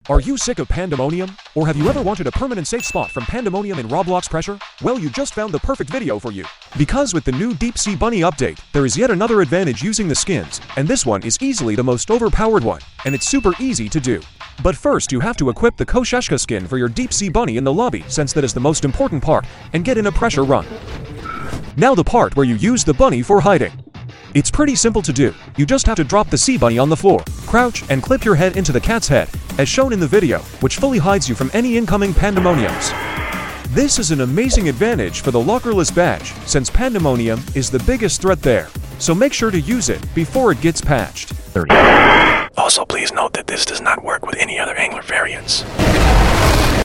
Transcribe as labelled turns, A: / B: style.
A: Are you sick of Pandemonium? Or have you ever wanted a permanent safe spot from Pandemonium in Roblox Pressure? Well, you just found the perfect video for you. Because with the new Deep Sea Bunny update, there is yet another advantage using the skins, and this one is easily the most overpowered one, and it's super easy to do. But first, you have to equip the Kosheshka skin for your Deep Sea Bunny in the lobby, since that is the most important part, and get in a pressure run. Now the part where you use the bunny for hiding. It's pretty simple to do. You just have to drop the sea bunny on the floor, crouch, and clip your head into the cat's head, as shown in the video, which fully hides you from any incoming Pandemoniums. This is an amazing advantage for the lockerless badge, since Pandemonium is the biggest threat there, so make sure to use it before it gets patched.
B: Also, please note that this does not work with any other angler variants.